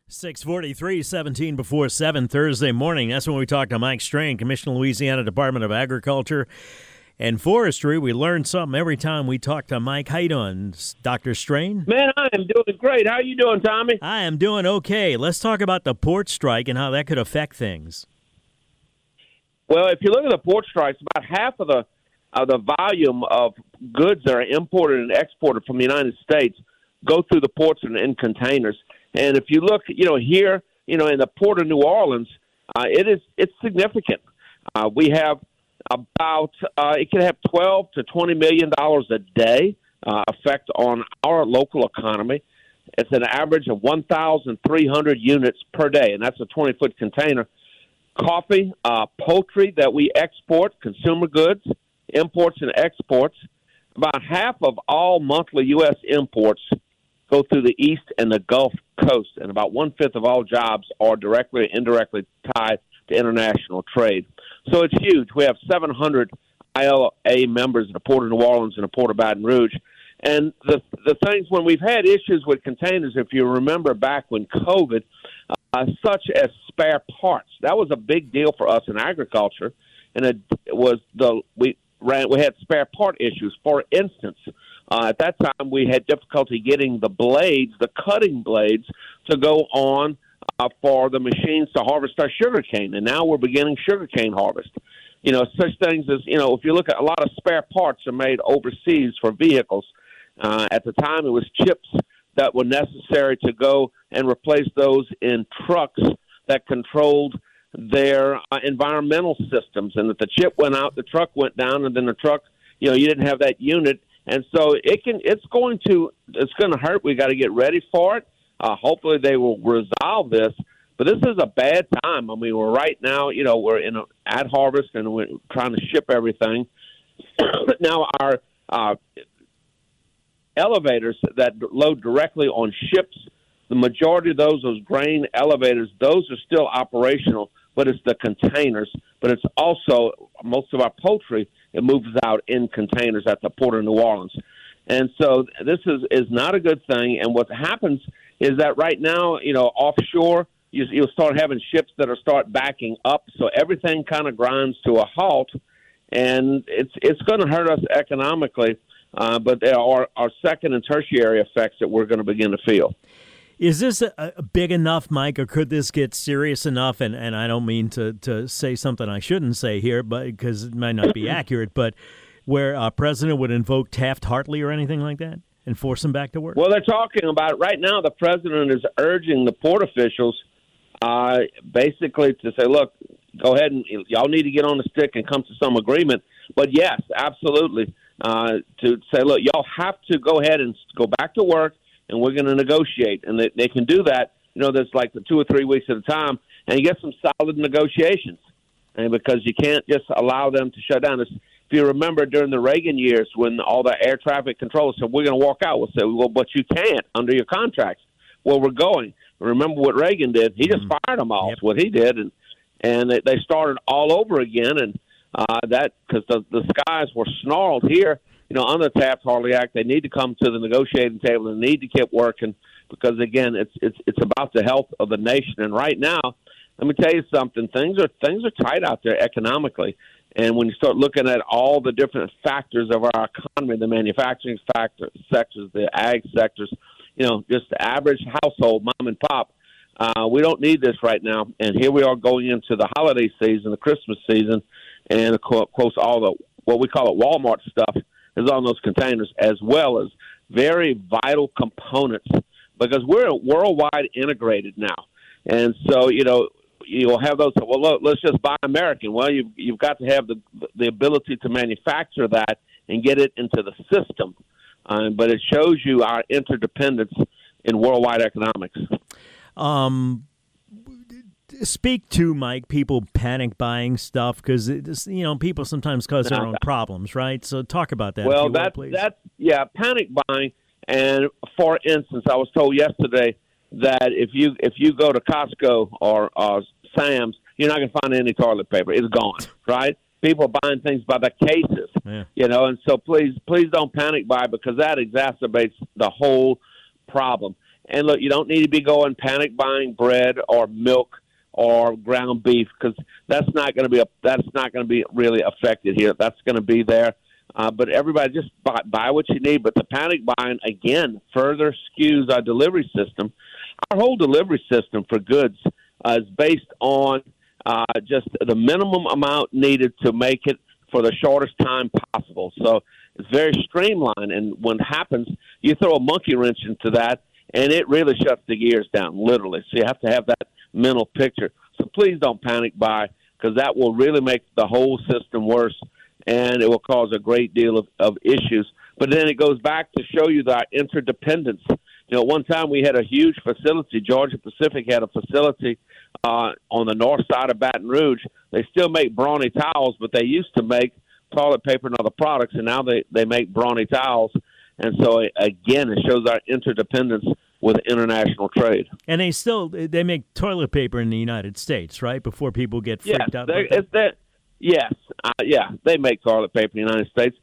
6:43, 17 before 7 Thursday morning. That's when we talked to Mike Strain, Commissioner, Louisiana Department of Agriculture and Forestry. We learn something every time we talk to Mike. How you doing, Dr. Strain? Man, I am doing great. How you doing, Tommy? I am doing okay. Let's talk about the port strike and how that could affect things. Well, if you look at the port strikes, about half of the volume of goods that are imported and exported from the United States go through the ports and in containers. And if you look, here, in the Port of New Orleans, it's significant. We have about it can have $12 to $20 million a day effect on our local economy. It's an average of 1,300 units per day, and that's a 20-foot container. Coffee, poultry that we export, consumer goods, imports and exports. About half of all monthly U.S. imports go through the East and the Gulf Coast, and about one-fifth of all jobs are directly or indirectly tied to international trade. So it's huge. We have 700 ILA members in the Port of New Orleans and the Port of Baton Rouge. And the things, when we've had issues with containers, if you remember back when COVID, such as spare parts, that was a big deal for us in agriculture, and we had spare part issues. For instance, at that time, we had difficulty getting the blades, the cutting blades, to go on for the machines to harvest our sugarcane. And now we're beginning sugarcane harvest. Such things as, if you look at a lot of spare parts are made overseas for vehicles. At the time, it was chips that were necessary to go and replace those in trucks that controlled their environmental systems. And if the chip went out, the truck went down, and then the truck, you didn't have that unit. And so it's going to hurt. We got to get ready for it. Hopefully they will resolve this. But this is a bad time. I mean, we're right now, we're at harvest and we're trying to ship everything. Now our elevators that load directly on ships, the majority of those grain elevators, those are still operational, but it's the containers. But it's also most of our poultry, it moves out in containers at the Port of New Orleans. And so this is not a good thing. And what happens is that right now, offshore, you'll start having ships that start backing up. So everything kind of grinds to a halt, and it's going to hurt us economically. But there are second and tertiary effects that we're going to begin to feel. Is this big enough, Mike, or could this get serious enough? And I don't mean to say something I shouldn't say here, but because it might not be accurate, but where a president would invoke Taft-Hartley or anything like that and force him back to work? Well, they're talking about it. Right now, the president is urging the port officials basically to say, look, go ahead and y'all need to get on the stick and come to some agreement. But, yes, absolutely, to say, look, y'all have to go ahead and go back to work, and we're going to negotiate. And they can do that, there's like 2 or 3 weeks at a time, and you get some solid negotiations. And because you can't just allow them to shut down. If you remember during the Reagan years when all the air traffic controllers said, we're going to walk out, we'll say, well, but you can't under your contracts. Well, we're going. Remember what Reagan did? He just fired them all. That's what he did. And they started all over again. And that because the skies were snarled here, under the Taft-Hartley Act, they need to come to the negotiating table and need to keep working because, again, it's about the health of the nation. And right now, let me tell you something. Things are tight out there economically. And when you start looking at all the different factors of our economy, the manufacturing sectors, the ag sectors, just the average household, mom and pop, we don't need this right now. And here we are going into the holiday season, the Christmas season, and, of course, all the what we call it Walmart stuff is on those containers, as well as very vital components because we're worldwide integrated now. And so, you'll have those, well, look, let's just buy American. Well, you've got to have the ability to manufacture that and get it into the system. But it shows you our interdependence in worldwide economics. Speak to, Mike, people panic buying stuff because, people sometimes cause their own problems, right? So talk about that. Well, please. Panic buying. And for instance, I was told yesterday that if you go to Costco or Sam's, you're not going to find any toilet paper. It's gone, right? People are buying things by the cases, and so please don't panic buy because that exacerbates the whole problem. And look, you don't need to be going panic buying bread or milk or ground beef, because that's not going to be really affected here. That's going to be there. But everybody just buy what you need. But the panic buying, again, further skews our delivery system. Our whole delivery system for goods is based on just the minimum amount needed to make it for the shortest time possible. So it's very streamlined. And when it happens, you throw a monkey wrench into that, and it really shuts the gears down, literally. So you have to have that mental picture. So please don't panic buy, because that will really make the whole system worse, and it will cause a great deal of issues. But then it goes back to show you that interdependence. One time we had a huge facility. Georgia Pacific had a facility on the north side of Baton Rouge. They still make Brawny towels, but they used to make toilet paper and other products, and now they make Brawny towels. And so, again, it shows our interdependence with international trade. And they make toilet paper in the United States, right? Before people get freaked out about that. Yes, they make toilet paper in the United States.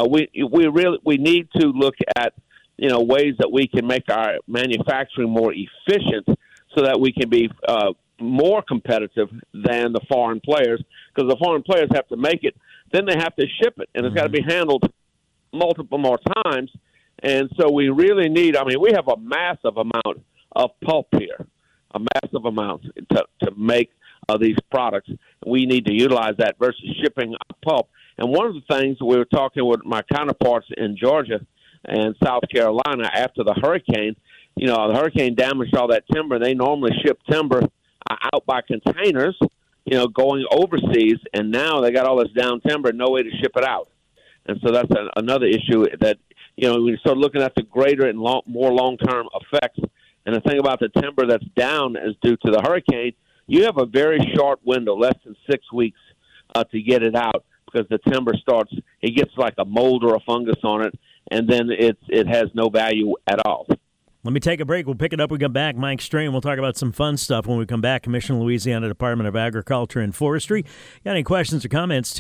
We need to look at ways that we can make our manufacturing more efficient, so that we can be more competitive than the foreign players. Because the foreign players have to make it, then they have to ship it, and it's got to be handled multiple more times. And so we really need, we have a massive amount of pulp here, a massive amount to make these products. We need to utilize that versus shipping pulp. And one of the things we were talking with my counterparts in Georgia and South Carolina after the hurricane, the hurricane damaged all that timber. They normally ship timber out by containers, going overseas, and now they got all this down timber, no way to ship it out. And so that's another issue that, we start looking at the greater and more long-term effects. And the thing about the timber that's down is due to the hurricane, you have a very short window, less than 6 weeks, to get it out, because the timber it gets like a mold or a fungus on it, and then it has no value at all. Let me take a break. We'll pick it up. We come back. Mike Strain. We'll talk about some fun stuff when we come back. Commissioner, Louisiana Department of Agriculture and Forestry. Got any questions or comments?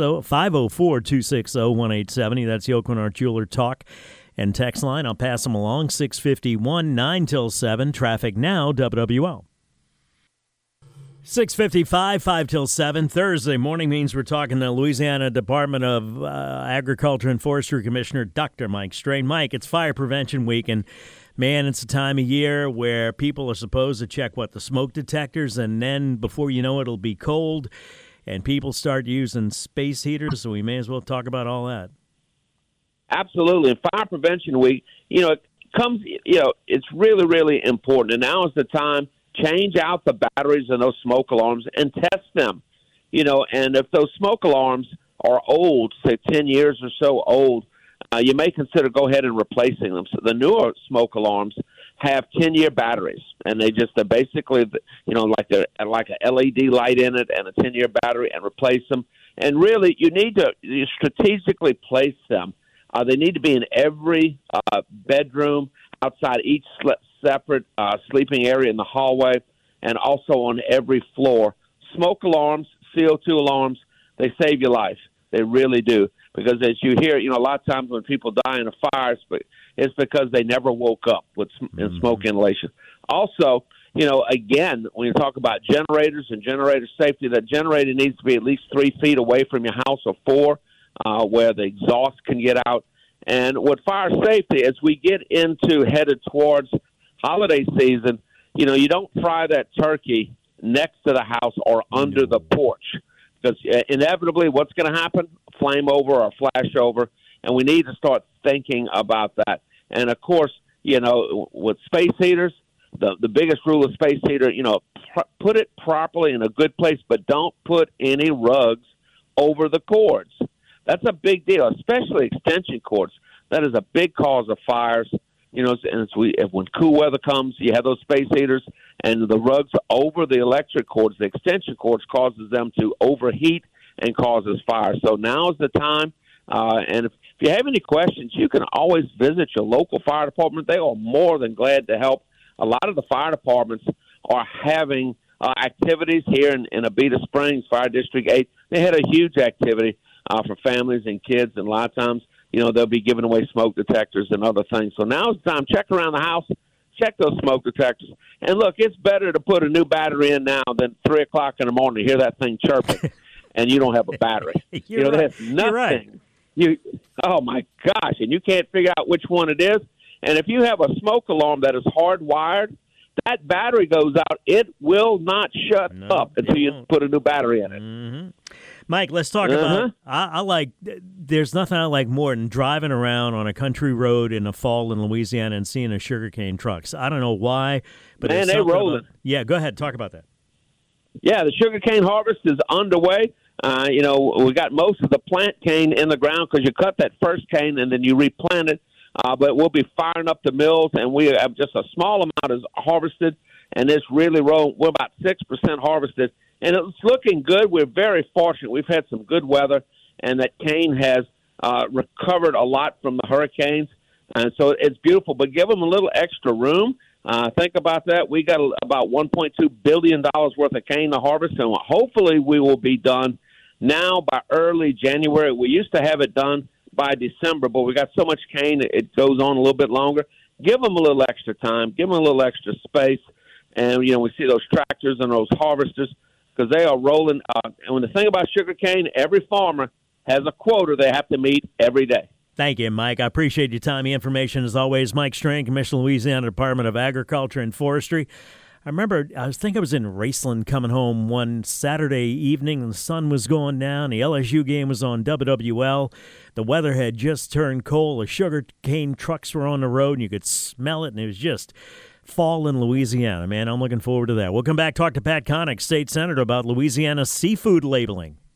260-504-260-1870. That's the Oakland Art Jeweler Talk and text line. I'll pass them along. 651, 9 till 7. Traffic now, WWL. 6:55, 5 till 7. Thursday morning means we're talking to Louisiana Department of Agriculture and Forestry Commissioner Dr. Mike Strain. Mike, it's Fire Prevention Week, and man, it's a time of year where people are supposed to check the smoke detectors, and then before you know it, it'll be cold, and people start using space heaters, so we may as well talk about all that. Absolutely. And Fire Prevention Week, it comes, it's really, really important, and now is the time. Change out the batteries in those smoke alarms and test them. And if those smoke alarms are old, say 10 years or so old, you may consider go ahead and replacing them. So the newer smoke alarms have 10-year batteries, and they're basically, like an LED light in it and a 10-year battery, and replace them. And really, you need to strategically place them. They need to be in every bedroom, outside each separate sleeping area in the hallway, and also on every floor. Smoke alarms, CO2 alarms, they save your life. They really do. Because as you hear, a lot of times when people die in a fire, it's because they never woke up with smoke inhalation. Also, again, when you talk about generators and generator safety, that generator needs to be at least 3 feet away from your house, or 4, where the exhaust can get out. And with fire safety, as we get headed towards holiday season, you don't fry that turkey next to the house or under the porch, because inevitably what's going to happen? Flame over or flash over, and we need to start thinking about that. And of course, with space heaters, the biggest rule of space heater, put it properly in a good place, but don't put any rugs over the cords. That's a big deal, especially extension cords. That is a big cause of fires. And when cool weather comes, you have those space heaters, and the rugs over the electric cords, the extension cords, causes them to overheat and causes fire. So now is the time. And if you have any questions, you can always visit your local fire department. They are more than glad to help. A lot of the fire departments are having activities here in Abita Springs, Fire District 8. They had a huge activity for families and kids, and a lot of times, they'll be giving away smoke detectors and other things. So now's the time. Check around the house, check those smoke detectors. And look, it's better to put a new battery in now than 3 o'clock in the morning to hear that thing chirping and you don't have a battery. Right. There's nothing. Right. Oh my gosh, and you can't figure out which one it is. And if you have a smoke alarm that is hardwired, that battery goes out, it will not shut up until you put a new battery in it. Mm-hmm. Mike, let's talk about. There's nothing I like more than driving around on a country road in the fall in Louisiana and seeing a sugarcane trucks. I don't know why, but man, they rolling. Yeah, go ahead, talk about that. Yeah, the sugarcane harvest is underway. We got most of the plant cane in the ground because you cut that first cane and then you replant it. But we'll be firing up the mills, and we have just a small amount is harvested, and it's really rolling. We're about 6% harvested, and it's looking good. We're very fortunate. We've had some good weather, and that cane has recovered a lot from the hurricanes, and so it's beautiful. But give them a little extra room. Think about that. We got about $1.2 billion worth of cane to harvest, and hopefully we will be done now by early January. We used to have it done by December, but we got so much cane, it goes on a little bit longer. Give them a little extra time. Give them a little extra space. And, we see those tractors and those harvesters because they are rolling. And the thing about sugarcane, every farmer has a quota they have to meet every day. Thank you, Mike. I appreciate your time and information as always. Mike Strain, Commissioner, Louisiana Department of Agriculture and Forestry. I remember, I was in Raceland coming home one Saturday evening, and the sun was going down. The LSU game was on WWL. The weather had just turned cold. The sugarcane trucks were on the road, and you could smell it, and it was just fall in Louisiana. Man, I'm looking forward to that. We'll come back, talk to Pat Connick, State Senator, about Louisiana's seafood labeling.